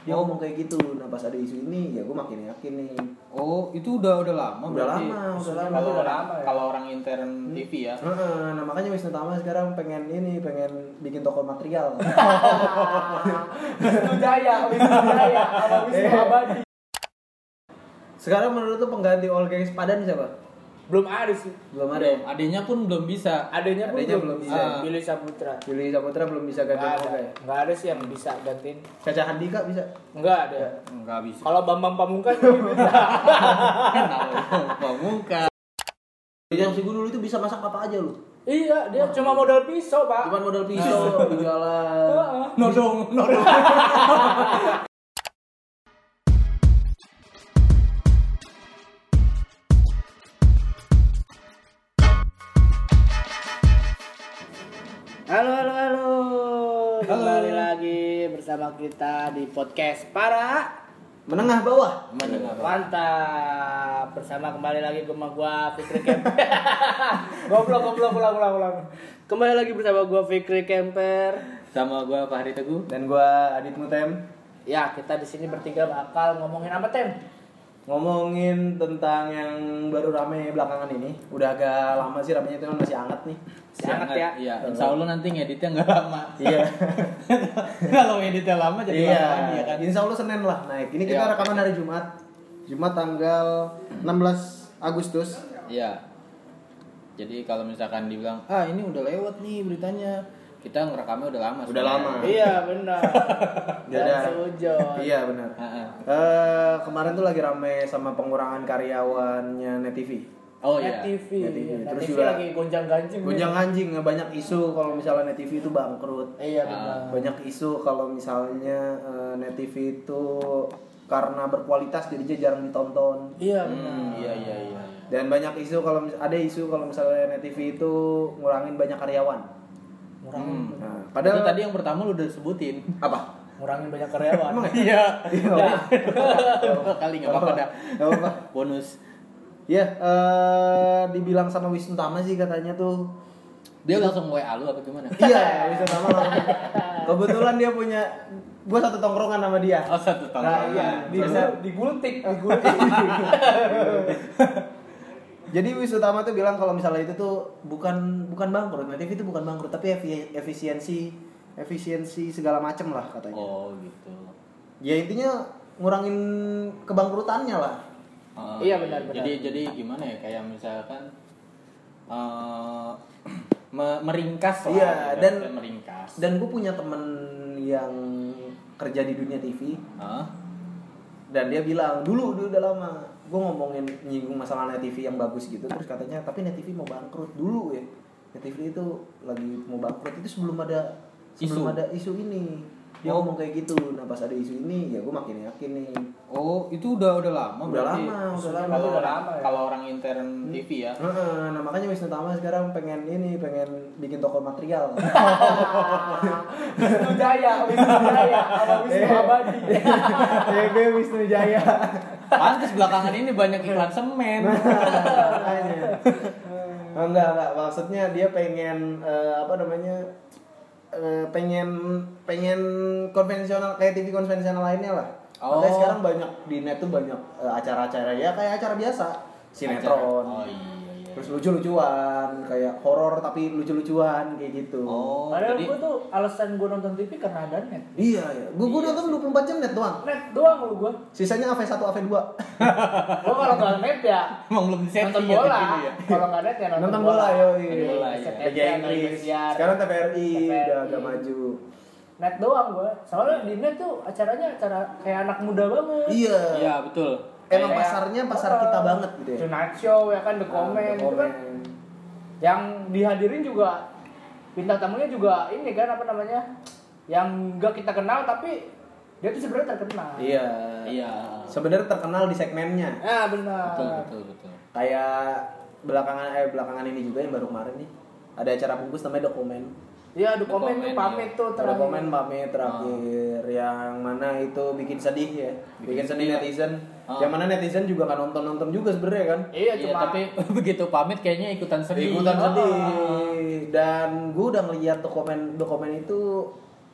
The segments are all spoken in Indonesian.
Dia ngomong kayak gitu. Nah pas ada isu ini ya gue makin yakin nih. Oh itu udah lama. Udah berarti. lama. Kalau orang intern TV ya. Nah makanya Wisnu Tama sekarang pengen bikin toko material. Wisnu Jaya sama Wisnu Abadi. Sekarang menurut tuh pengganti All Gangs Padan siapa? Belum ada sih. Belum ada. Adanya pun belum bisa. Adanya belum bisa. Billy Saputra. Billy Saputra belum bisa ganti Nggak Oke. ada. Nggak ada sih yang bisa gantiin. Caca Handika bisa? Nggak ada. Enggak bisa. Kalau Bambang Pamungkas bisa. Pamungkas. Yang si dulu itu bisa masak apa aja lu? Iya, dia cuma modal pisau, Pak. Cuman modal pisau di jalan. Nodong. Halo. Kembali lagi bersama kita di podcast para Menengah bawah. mantap. Bersama kembali lagi sama gua Fikri Kemper. Goblok ulang. Kembali lagi bersama gua Fikri Kemper. Sama gua Fahri Teguh. Dan gua Adit Mutem. Ya, kita di sini bertiga bakal ngomongin apa, Tem? Ngomongin tentang yang baru rame belakangan ini. Udah agak lama sih ramenya itu masih hangat nih. Sangat ya. Iya, insya Allah nanti ngeditnya nggak lama. Iya. Kalau ngeditnya lama jadi lama lagi ya kan. Insya Allah Senin lah naik. Ini kita Iya. rekaman hari Jumat. Jumat tanggal 16 Agustus. Iya. Jadi kalau misalkan dibilang, ini udah lewat nih beritanya, kita ngerekamnya udah lama. Udah lama. Iya, benar. Dan seujon. Iya benar. Heeh. Kemarin tuh lagi rame sama pengurangan karyawannya Net TV. Oh Net iya. TV. Net TV. Net Terus TV juga lagi gonjang-ganjing. Gonjang-ganjing banyak isu kalau misalnya Net TV itu bangkrut. Iya, benar. Banyak isu kalau misalnya Net TV itu karena berkualitas jadinya jarang ditonton. Iya, benar. Iya. Dan banyak isu kalau ada isu kalau misalnya Net TV itu ngurangin banyak karyawan. Ngurangin. Nah, Padahal padahal tadi yang pertama lu udah sebutin. apa? Ngurangin banyak karyawan. Emang Iya. Iya. Kali nggak apa-apa dah. Nggak apa-apa. Bonus. Ya, dibilang sama Wisnu Tama sih katanya tuh. Dia langsung WA lu apa gimana? Iya, Wisnu Tama langsung. Kebetulan dia punya, gue satu tongkrongan sama dia. Oh, satu tahun. Nah, iya. Digultik. Jadi Wisnu Tama tuh bilang kalau misalnya itu tuh bukan bangkrut, Net TV itu bukan bangkrut, tapi efisiensi segala macem lah katanya. Oh, gitu. Ya intinya ngurangin kebangkrutannya lah. Iya, benar. Jadi gimana ya, kayak misalkan meringkas lah. Iya, ibaratnya meringkas. Dan gue punya temen yang kerja di dunia TV. Hah? Dan dia bilang dulu udah lama gue nyinggung masalah Net TV yang bagus gitu, terus katanya tapi Net TV mau bangkrut dulu ya. Net TV itu lagi mau bangkrut itu sebelum ada isu ini. Dia ngomong kayak gitu. Nah pas ada isu ini ya gue makin yakin nih. Oh, itu udah lama Udah berarti. lama. Udah lama ya. Kalau orang intern TV ya. Nah makanya Wisnu Tama sekarang pengen bikin toko material. Wisnu Jaya sama Wisnu Abadi. TB Wisnu Jaya. Pantes belakangan ini banyak iklan semen. Makanya. Enggak, maksudnya dia pengen pengen konvensional kayak TV konvensional lainnya lah. Makanya sekarang banyak di net tuh banyak acara-acara ya kayak acara biasa, sinetron. Oh iya. Terus lucu-lucuan, kayak horor tapi lucu-lucuan kayak gitu. Oh, Padahal jadi gue tuh alasan gue nonton TV karena ada net. Iya. Gue nonton 24 jam net doang. Net doang lu gue. Sisanya AV1, AV2. Gue kalau nggak net ya emang belum setting nonton ya bola. gitu ya. Kalau nggak net ya Nonton bola, yoi. Nonton bola, iya. Liga Inggris. Sekarang TVRI udah agak maju. Net doang gue. Soalnya di net tuh acaranya acara kayak anak muda banget. Iya. Iya, betul. Emang Kayak- pasarnya pasar kita banget gitu ya. Tonight Show ya kan, The Comment itu kan. Yang dihadirin juga bintang tamunya juga ini kan apa namanya? Yang enggak kita kenal tapi dia tuh sebenarnya terkenal. Iya. Iya. Sebenarnya terkenal di segmennya. Ah, benar. Betul. Kayak belakangan ini juga yang baru kemarin nih. Ada acara bungkus namanya Dokumen. Iya, The Comment tuh Comment, pamit iya. tuh terakhir. Dokumen pamit terakhir yang mana itu bikin sedih ya. Bikin sedih netizen. Yang mana netizen juga kan nonton juga sebenarnya kan. Iya, Iya, cuma tapi begitu pamit kayaknya ikutan sedih. Ikutan sedih. Dan gue udah ngeliat dokumen itu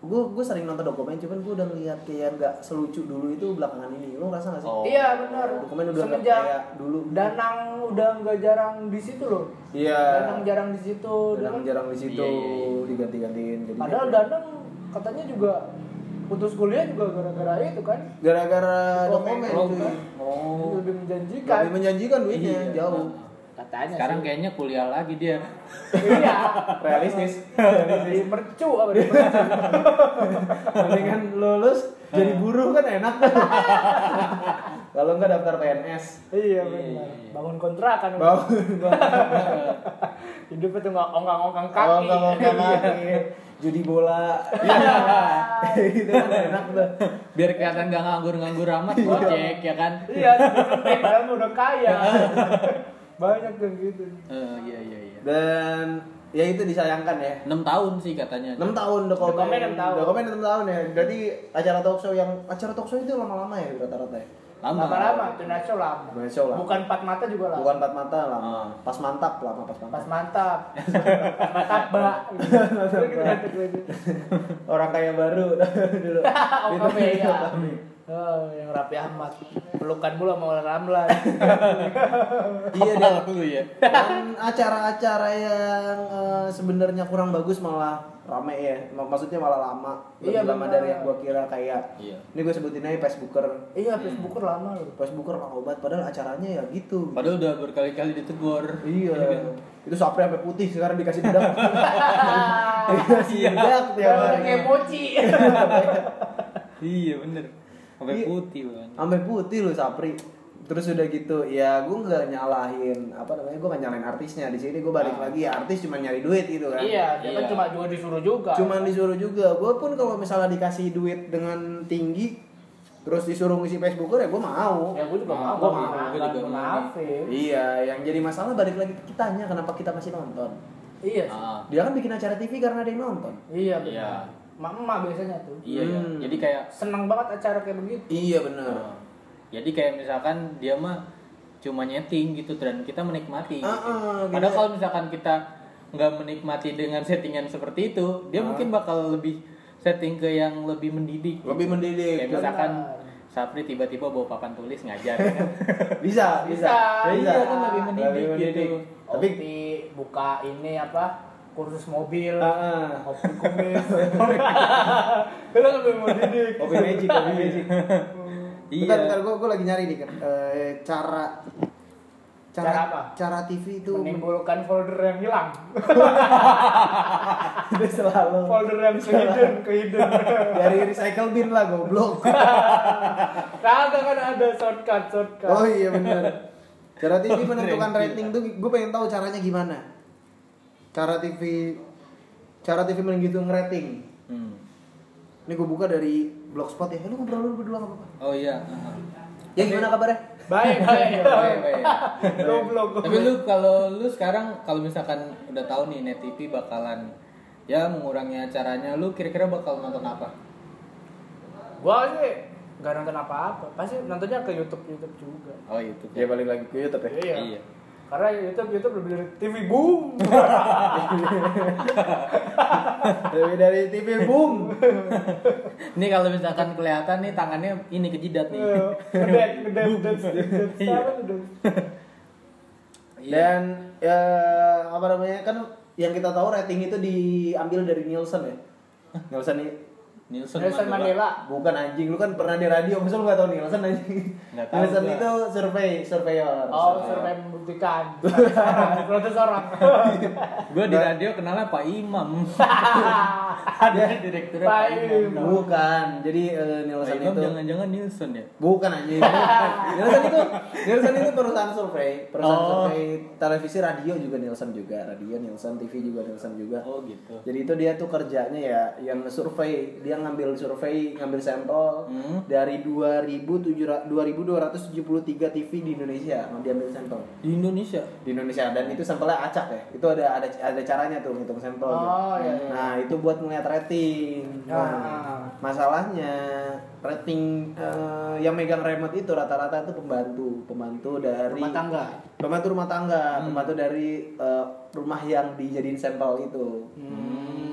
gue sering nonton dokumen, cuman gue udah ngeliat kayak nggak selucu dulu itu belakangan ini. Lo ngerasa nggak sih? Oh. Iya benar. Dokumen udah nggak Semenjak kayak dulu. Danang udah nggak jarang di situ loh. Iya. Danang jarang di situ. Danang jarang di situ, Iya. diganti-gantiin. Jadi Padahal Danang katanya juga putus kuliah juga gara-gara itu kan. gara-gara Dokumen. dokumen cuy. Oh. Lebih menjanjikan. Lebih menjanjikan duitnya Iya. jauh. Katanya Sekarang sih. kayaknya kuliah lagi dia. Iya. Realistis. Di mercu apa di mercu. Mendingan lulus jadi buruh kan enak. Kalau nggak daftar PNS. Iya benar. Bangun kontrakan. Bangun. Hidup itu nggak ongkang-ongkang kaki. Ongkang kaki. Judi bola. Gitu kan enak tuh. Biar kelihatan gak nganggur-nganggur amat gojek ya kan. Iya, padahal udah kaya. Banyak tuh gitu. Iya. Dan ya itu disayangkan ya. 6 tahun sih katanya. 6 tahun dokumen. Dokumen 6 tahun. Dokumen 6 tahun ya. Berarti acara talk show itu lama-lama ya rata-rata ya. Lama-lama, Tonight Show lama. Tonight Show lama. Bukan Empat Mata juga lama. Bukan 4 mata lama. Pas mantap lama pas mantap. Pas mantap. Mantap, Mbak. Gitu gitu. Orang kaya baru dulu. Oh, kami ya. Oh, yang Raffi Ahmad. Pelukan mulu sama Ramlan. Iya Hafal dulu ya. Dan acara-acara yang sebenarnya kurang bagus malah rame ya. Maksudnya malah lama. Lebih Iya, lama benar. dari yang gua kira kayak. Iya. Ini gue sebutin aja Facebooker. Iya, Facebooker lama loh. Facebooker lama obat padahal acaranya ya gitu. Padahal udah berkali-kali ditegur. Iya. Itu Sapri sampai putih sekarang dikasih bedak. Dikasih bedak tiap hari. Kayak mochi. Iya bener. Sampai Iya. putih kan. Sampai putih loh Sapri. Terus udah gitu, ya gue nggak nyalahin gue nggak nyalahin artisnya. Di sini gue balik lagi ya artis cuma nyari duit gitu kan. Iya, dia kan Iya. cuma juga disuruh juga. Cuman disuruh juga. Gue pun kalau misalnya dikasih duit dengan tinggi, terus disuruh ngisi Facebooker ya gue mau. Ya gue juga mau. Gua mau. Gua juga mau. Maafin. Iya, yang jadi masalah balik lagi ke kitanya, kenapa kita masih nonton? Iya. Dia kan bikin acara TV karena ada yang nonton. Iya, Iya. benar. Emak biasanya tuh. Iya ya. Jadi kayak Senang banget acara kayak begitu. Iya benar. jadi kayak misalkan dia mah cuma nyeting gitu dan kita menikmati. Gitu. Gitu. Padahal kalau misalkan kita nggak menikmati dengan settingan seperti itu, dia mungkin bakal lebih setting ke yang lebih mendidik. Lebih mendidik. Kayak misalkan Sapri tiba-tiba bawa papan tulis ngajar ya kan? Bisa. Iya kan lebih mendidik gitu. Tapi Opti buka ini apa? Kursus mobil. Heeh. Opti kumis. Itu lebih mendidik. Kopi magic. Iya. Bentar, gue lagi nyari nih kan. Cara apa? Cara TV itu Menimbulkan folder yang hilang. udah selalu Folder yang kehidden. dari recycle bin lah goblok. Kagak kan ada shortcut. Oh iya benar. Cara TV menentukan rating tuh gue pengen tahu caranya gimana. Cara TV menghitung rating. Ini gue buka dari Blogspot ya. Lu ngobrol dulu berdua enggak apa-apa. Oh iya. Ya gimana kabarnya? Baik. Baik. Goblok. Tapi lu sekarang kalau misalkan udah tahu nih Net TV bakalan ya mengurangi acaranya, lu kira-kira bakal nonton apa? Gua sih nggak nonton apa-apa. Pasti nontonnya ke YouTube juga. Oh YouTube. Ya balik lagi ke YouTube ya. Iya. Karena YouTube lebih dari TV boom. Lebih dari TV boom. Ini kalau misalkan kelihatan nih tangannya ini ke jidat nih. Ngedet. Dan ya, apa namanya kan yang kita tahu rating itu diambil dari Nielsen ya. Nielsen nih Nelson Mandela. bukan anjing, lu kan pernah di radio, masa lu gak tahu Nielsen anjing? Nggak tahu Nielsen gua. itu surveyor. Oh, survei membuktikan. 100 orang. Gue di radio kenalnya Pak Imam. Ada direkturnya Pak Pak Imam. Imam. Bukan, jadi Pak Nielsen Imam itu jangan-jangan Nielsen ya? bukan anjing. Nielsen itu perusahaan survei televisi, radio juga Nielsen juga, radio Nielsen, TV juga Nielsen juga. Oh gitu. Jadi itu dia tuh kerjanya ya yang survei, dia ngambil sampel dari 2.273 TV di Indonesia, diambil sampel. Di Indonesia. Di Indonesia, dan itu sampelnya acak ya. Itu ada caranya tuh ngitung sampel. Oh, iya. Nah, itu buat melihat rating. Nah, masalahnya rating yang megang remote itu rata-rata itu pembantu dari Rumah tangga. pembantu dari rumah yang dijadiin sampel itu. Iya.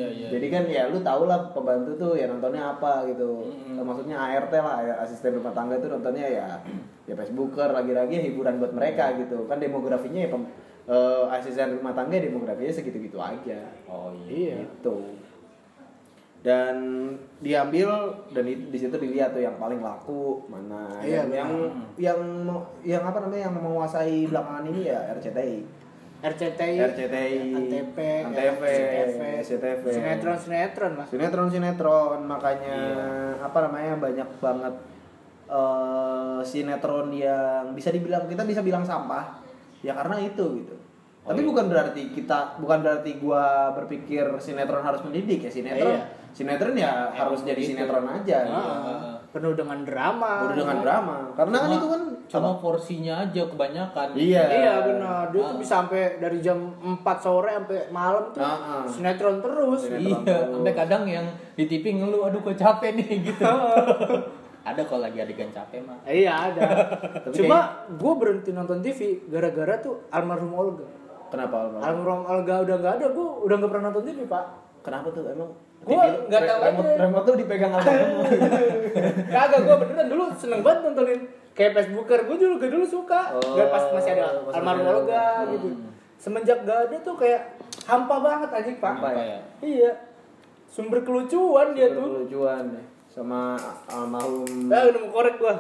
Iya. Jadi kan ya lu tau lah pembantu tuh ya nontonnya apa gitu. Maksudnya ART lah, ya, asisten rumah tangga itu nontonnya ya Facebooker lagi-lagi hiburan buat mereka gitu. Kan demografinya ya asisten rumah tangga demografinya segitu-gitu aja. Oh iya. Gitu. Dan diambil dan di situ dilihat tuh yang paling laku mana. Iya, Dan yang apa namanya yang menguasai belakangan ini ya RCTI, RCTI, Antv, SCTV, sinetron mas. sinetron makanya apa namanya banyak banget sinetron yang bisa bilang sampah ya karena itu gitu. Tapi bukan berarti gua berpikir sinetron harus mendidik ya sinetron ya harus jadi sinetron aja gitu. Penuh dengan drama. Karena kan itu kan cuma porsinya aja kebanyakan. Iya Benar. Dia tuh bisa sampai dari jam 4 sore sampai malam tuh sinetron terus. Sampai kadang yang di TV ngeluh, aduh kok capek nih gitu. Ada kalau lagi adegan capek mah. Iya ada. Cuma gue berhenti nonton TV gara-gara tuh almarhum Olga. Kenapa Almarhum Olga udah nggak ada, gue udah nggak pernah nonton TV pak. Kenapa tuh emang? Gue nggak tahu aja. Remote tuh dipegang almarhum. Kagak, gue beneran dulu seneng banget nontonin kayak Facebooker. Gue dulu suka. Gak pas masih ada almarhum Olga gitu. Semenjak gak ada tuh kayak hampa banget anjing pak. Hampa ya? Iya. Sumber kelucuan dia tuh. Kelucuan sama almarhum. Udah mau korek gua.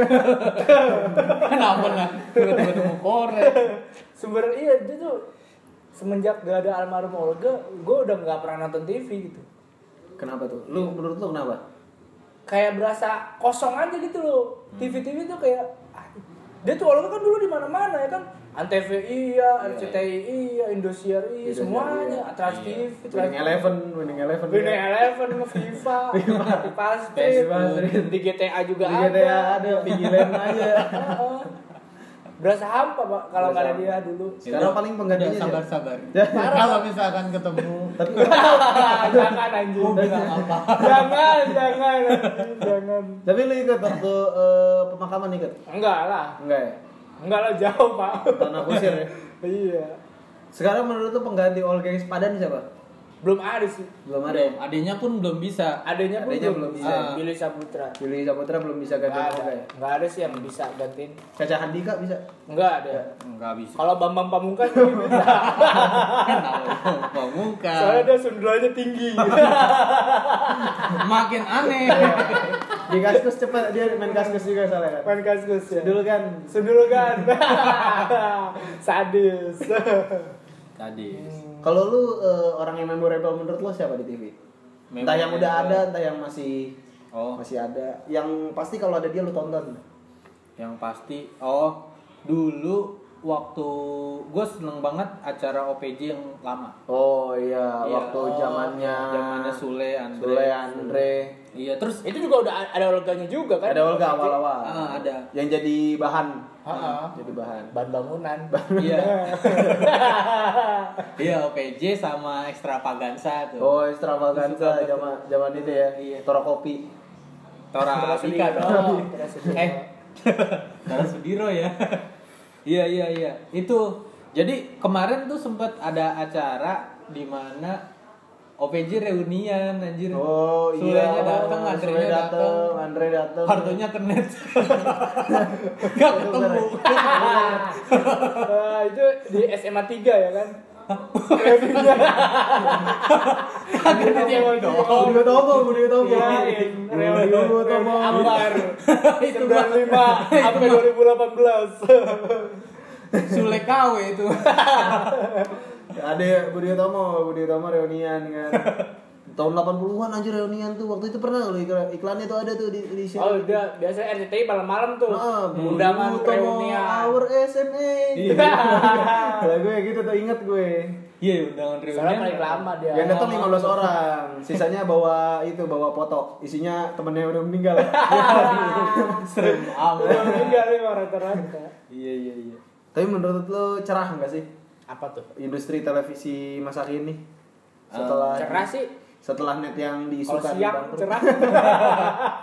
Kenapa lah? Tiba-tiba mau korek. Sumber dia tuh semenjak gak ada almarhum Olga, gue udah nggak pernah nonton TV gitu. Kenapa tuh? Menurut lu kenapa? Kayak berasa kosong aja gitu loh. TV tuh kayak dia tuh Olga kan dulu di mana-mana ya kan. Antv iya, RCTI iya, Indosiar iya, semuanya. Trans TV, Winning Eleven, FIFA, di GTA juga di GTA ada, Vigilant aja. Berasa hampa pak kalau nggak ada dia dulu. Sekarang paling penggantinya sabar. Kalau misalkan ketemu jangan anjing. Jangan. Tapi lu ikut waktu pemakaman ikut? Enggak lah. Enggak ya? Enggak lah, jauh pak. Tanah kusir ya? Iya. Sekarang menurut lu pengganti Olga yang sepadan siapa? Belum ada sih. Belum ada ya? Adanya pun belum bisa. Adanya belum bisa. Billy Saputra. Billy Saputra belum bisa ganti Olga ya? Enggak ada sih yang bisa gantiin. Caca Handika bisa? Enggak ada. Enggak bisa. Kalau Bambang Pamungkas juga bisa. Pamungkas. Soalnya dia sundulannya tinggi. Makin aneh. Di Kaskus cepat dia main Kaskus juga soalnya kan? Main Kaskus ya. Dulu kan? Sadis. Tadi. Kalau lu orang yang memorable menurut lo siapa di TV? Entah yang udah ada, entah yang masih ada. Yang pasti kalau ada dia lu tonton. Yang pasti dulu waktu gue seneng banget acara OPJ yang lama. Oh iya, waktu zamannya Sule Andre. Iya, terus itu juga udah ada Olganya juga kan? Ada Olga awal-awal. Ada. Yang jadi bahan. Jadi bahan bangunan. Iya. Iya, OPJ sama Extravaganza tuh. Oh, Extravaganza zaman itu ya. Iya. Tora Kopi. Tora Pika dong. Tora Sudiro ya. Iya. Itu. Jadi kemarin tuh sempat ada acara di mana OPJ reunian anjir. Oh Sulenya datang, Andre datang. Kartunya kenet. Gak ketemu. Itu di SMA 3 ya kan? Kagak dia mau dong. Budi Utomo. Reuni Ambar 95 sampai 2018. Sule KW itu. Ada Budi Utomo reunian kan. Tahun 80-an anjir reunian tuh. Waktu itu pernah lu iklannya tuh ada tuh di sini. Oh, udah biasa RCTI malam-malam tuh. Undangan reunian Our SMA. Iya. Lah gue gitu tuh inget gue. Iya, undangan reunian. Soalnya paling lama dia. Yang datang 15 orang. Sisanya bawa foto. Isinya temennya udah meninggal. Serem amat. Meninggal rata-rata. Iya. Tapi menurut lo cerah enggak sih? Apa tuh? Industri televisi masa kini cerah sih. Setelah net yang diisukan kalau siang cerah.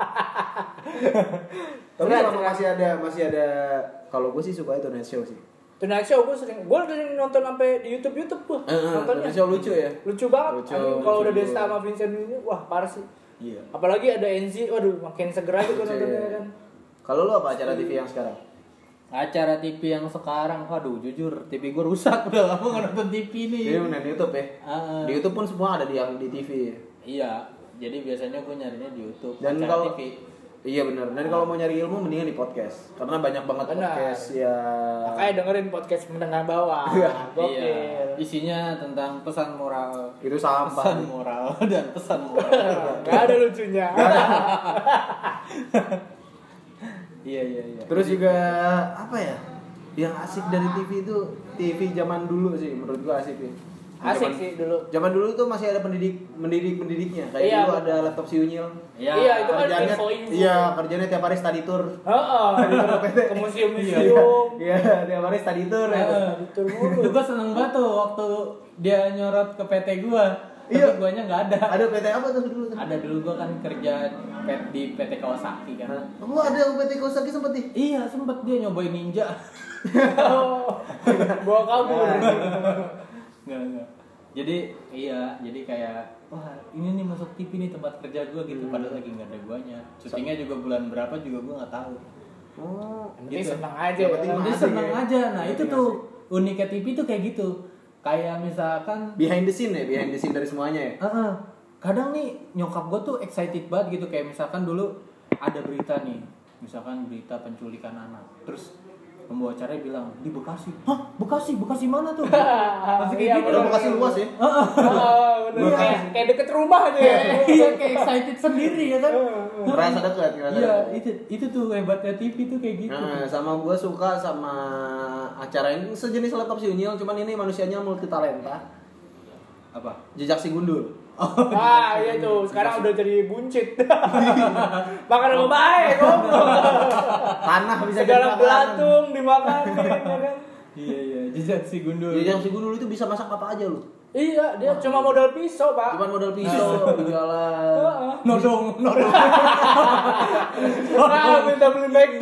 Tapi selama masih ada kalau gue sih suka itu net show sih. Tonight Show gue sering nonton sampai di YouTube gue. Nontonnya. Tonight Show lucu ya. Lucu banget. Lucu, Kalau lucu. udah Desta sama Vincent ini, wah parah sih. Iya. Apalagi ada NZ, waduh makin seger aja gue nontonnya kan. Kalau lu apa acara TV yang sekarang? Acara TV yang sekarang, aduh jujur TV gue rusak, udah lama nggak nonton TV nih. Ini bener di YouTube ya. Di YouTube pun semua ada yang di TV. Iya, jadi biasanya gue nyarinya di YouTube. Dan acara kalau TV. Iya benar. Dan kalau mau nyari ilmu mendingan di podcast. Karena banyak banget podcast ya. Makanya dengerin podcast mendengar bawah. Iya, Gokil. isinya tentang pesan moral. Itu sampah. Pesan moral dan pesan moral. Gak ada lucunya. Iya. Terus juga apa ya? Yang asik dari TV itu TV zaman dulu sih menurut gua asik ya. Asik sih dulu. Zaman dulu tuh masih ada pendidiknya. Kayak Iya, dulu ada laptop si Unyil. Iya, itu kan Kerjanya, info-info. iya, kerjanya tiap hari study tour. Heeh. Ke museum-museum. Iya, tiap hari study tour. Itu mulu. Itu gue seneng banget tuh waktu dia nyorot ke PT gue. Iya. Tapi guanya nggak ada. Ada PT apa tuh dulu tuh? Ada dulu gue kan kerja di PT Kawasaki kan. Oh, ada PT Kawasaki sempet nih. Iya sempet dia nyobain ninja. Bawa kabur. Enggak. Jadi jadi kayak wah ini nih masuk TV nih tempat kerja gue gitu padahal lagi nggak ada guanya. Syutingnya juga bulan berapa juga gue nggak tahu. Oh, Gitu. ini seneng aja. Yang penting ya. Dia asik seneng ya. aja. Nah Yang itu penting tuh uniknya TV tuh kayak gitu. Kayak misalkan Behind the scene dari semuanya ya. kadang nih nyokap gue tuh excited banget gitu kayak misalkan dulu ada berita nih, misalkan berita penculikan anak, terus pembawa acaranya bilang di Bekasi. Hah? Bekasi mana tuh? Masih kayak Iya, gitu. Udah Bekasi luas ya. Bener. Kayak deket rumah aja ya. Iya kayak excited sendiri ya kan. Ngerasa dekat. Iya itu tuh hebatnya TV tuh kayak gitu. Nah, sama gue suka sama acara ini sejenis laptop si Unyil, cuman ini manusianya multi talenta. Apa? Jejak si Gundul. Ah iya tuh, sekarang udah jadi buncit. Makan sama baik, goblok. Tanah bisa jadi Segala makanan. belatung dimakanin ya kan. Iya jejak si Gundul. Jejak si Gundul itu bisa masak apa aja lu. Iya, dia cuma modal pisau, Pak. Cuman modal pisau di jalan. Nodong. Minta beli McD.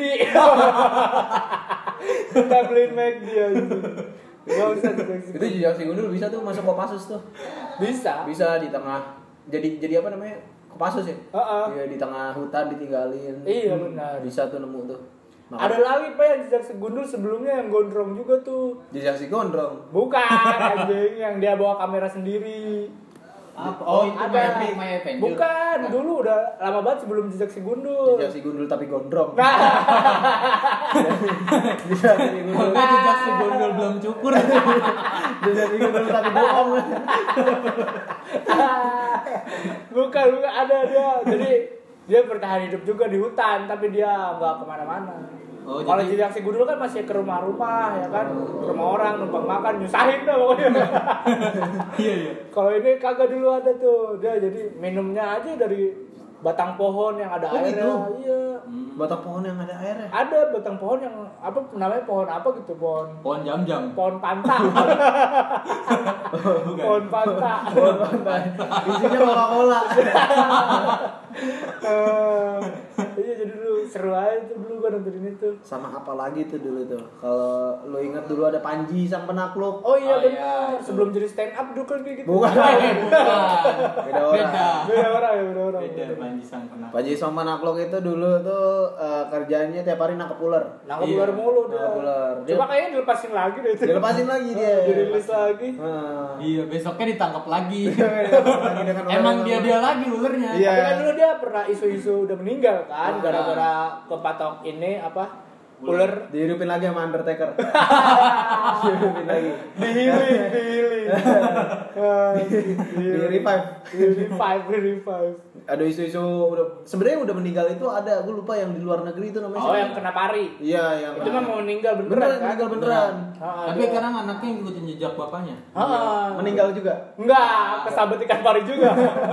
Minta beli McD aja. Gak usah Itu jejak si Gundul bisa tuh masuk Kopassus tuh. Bisa. Bisa di tengah jadi apa namanya? Kopassus ya? Iya, di tengah hutan ditinggalin. Iya benar. Bisa tuh nemu tuh. Ada lagi Pak yang jejak segundul sebelumnya yang gondrong juga tuh. Jejak si Gondrong. Bukan anjing yang dia bawa kamera sendiri. Apa? Oh itu Ada. My Avenger. Bukan, dulu udah lama banget sebelum jejak si gundul. Jejak si Gundul tapi gondrong. Nah, Jejak si Gundul. Makanya jejak si Gundul belum cukur. Jejak si Gundul tapi bohong. bukan ada dia. Jadi dia bertahan hidup juga di hutan, tapi dia nggak kemana-mana. Oh, Kalau jadi- jejak si gundul kan masih ke rumah-rumah ya kan, ke rumah orang numpang makan nyusahin dah pokoknya. Iya. Kalau ini kagak dulu ada tuh, dia jadi minumnya aja dari batang pohon yang ada Oh, airnya. gitu? Iya. Batang pohon yang ada airnya. Ada batang pohon yang apa namanya pohon apa gitu pohon Pohon jam-jam. pohon panta. Pohon panta. Pohon pantai. Isinya Coca-Cola. Iya jadi dulu seru aja tuh dulu gua nontonin itu. Sama apa lagi tuh dulu tuh? Kalau lo ingat dulu ada Panji sang penakluk. Oh iya Oh, benar. iya, itu. Sebelum jadi stand up dulu kan kayak gitu. Bukan. Beda orang. Beda orang ya, beda orang. Beda Panji sang penakluk. Panji sang penakluk itu dulu tuh kerjanya tiap hari nangkep ular. Nangkep Iya. ular mulu dia. Nangkep ular. Dia- Coba kayaknya dilepasin lagi deh itu. Dilepasin lagi dia. Dirilis lagi. Nah. Iya, besoknya ditangkap lagi. Lagi dengan Emang ular. dia lagi ulernya. Iya. Tapi kan dulu dia pernah isu-isu udah meninggal kan gara-gara kepatok ini apa? Ular Dihidupin lagi sama Undertaker. Dihidupin lagi. dihiling. Di revive. Ada isu-isu udah sebenarnya udah meninggal itu ada, gue lupa yang di luar negeri itu namanya. Oh siapa? yang kena pari. Iya, yang Itu mah mau meninggal beneran beneran, kan? meninggal beneran. Tapi sekarang anaknya ngikutin jejak bapaknya. Meninggal juga. Enggak, kesabet ikan pari juga.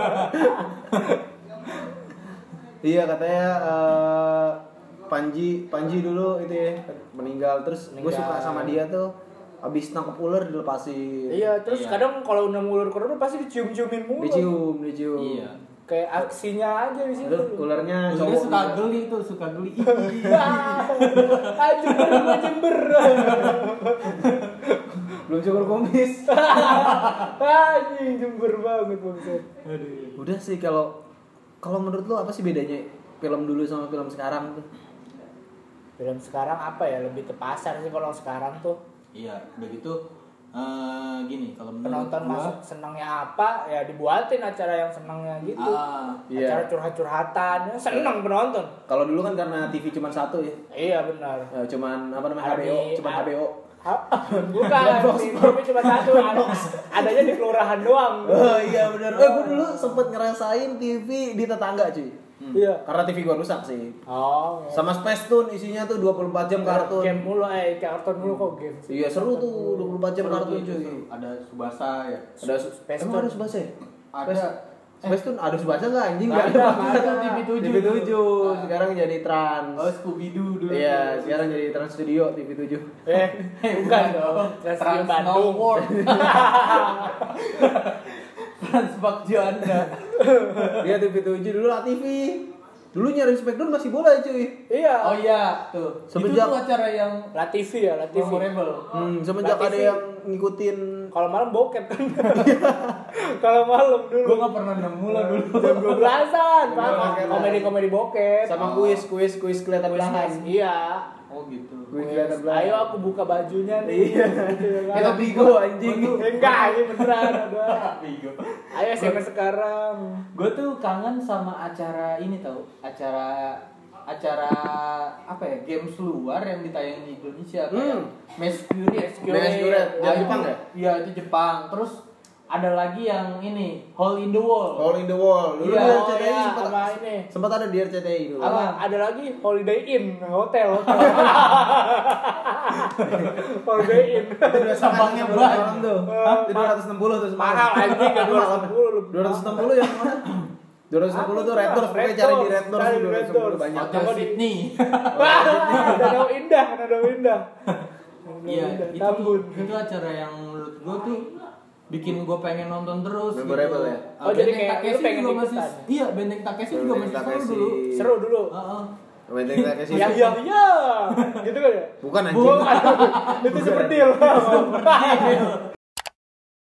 Iya katanya Panji dulu itu ya meninggal terus gue suka sama dia tuh abis nangkep ular dilepasin. Iya, terus Iya. kadang kalau udah ulur-ulur pasti dicium-ciumin mulu. Dicium. Iya. kayak aksinya aja di situ. Ularnya Ularnya cowok suka gitu. geli tuh, suka geli. Jember. Belum cukur kumis. Anjing jember banget bangsat. Aduh. Udah sih kalau menurut lu apa sih bedanya film dulu sama film sekarang tuh? Film sekarang apa ya, lebih ke pasar sih kalau sekarang tuh. Iya, udah gitu gini, kalau menurut Penonton gua, masuk senangnya apa ya dibuatin acara yang senangnya gitu. Iya. Acara curhat-curhatan ya seneng penonton. Kalau dulu kan karena TV cuma satu ya. Iya benar. Cuman apa namanya Ada HBO, di- cuman HBO. Bukan, TV cuma satu, adanya di kelurahan doang. Oh iya benar. Gue dulu sempet ngerasain TV di tetangga cuy. Iya. Karena TV gua rusak sih. Oh. Sama Space Tune isinya tuh 24 jam kartun. Game mulu, kartun mulu kok game. Iya seru tuh 24 jam seru kartun tuh itu, cuy. seru. Ada Subasa ya. Ada Space emang Tune. ada Subasa ya? Ada. Space Tune ada Subasa enggak anjing? Nggak Nggak ada, TV7. TV7 sekarang jadi Trans. Oh, Scooby Doo dulu. Iya, sekarang jadi Trans Studio TV7. Bukan dong. Trans Bandung. World. Transpak Juanda. Dia TV7 dulu lah TV. Dulu nyari Smackdown masih bola cuy. Iya. Oh iya, tuh. Semenjak- Itu tuh acara yang La TV ya, La TV. memorable. Semenjak Lah, ada TV. yang ngikutin Kalau malam bokep kan. Kalau malam dulu. Gue gak pernah nemu lah dulu. Jam 12-an, Pak. Bokep. Komedi-komedi bokep. sama kuis kelihatan belahan. Iya. Oh gitu. Kuis kelihatan belahan. Ayo aku buka bajunya nih. Iya. Gitu kan. Kita bigo anjing. Enggak, ini beneran ada. Bigo. Ayo SMS sekarang. Gue tuh kangen sama acara ini tau, acara apa ya, games luar yang ditayang di Indonesia kayak Masquerade. Masquerade. Yang Jepang ya? Iya itu Jepang. Terus ada lagi yang ini Hole in the Wall. All in the Wall. Dulu Iya, di oh RCTI iya, sempat sama ini. sempat ada di RCTI dulu. Apa? Ada lagi Holiday Inn, hotel. Holiday Inn. Itu udah Sabangnya sangat banyak. orang tuh. Itu 260 tuh semalam. Mahal anjing enggak 260. 260 yang mana? 260 tuh Red Doors, pokoknya cari di Red Doors Cari tuh di Red 260 Doors. banyak. Hotel Apa di- Sydney. Danau Indah, Danau Indah. Iya, Tambun. itu acara yang menurut gue tuh bikin gue pengen nonton terus. Memorable ya? Oh, jadi Benteng kayak lu Takeshi pengen juga masih, ikutan? iya Benteng Takeshi juga Benteng masih seru Takeshi. dulu. Seru dulu. Heeh. Benteng Takeshi. Ya, gitu kan ya? Bukan anjing. Bukan. Itu seperti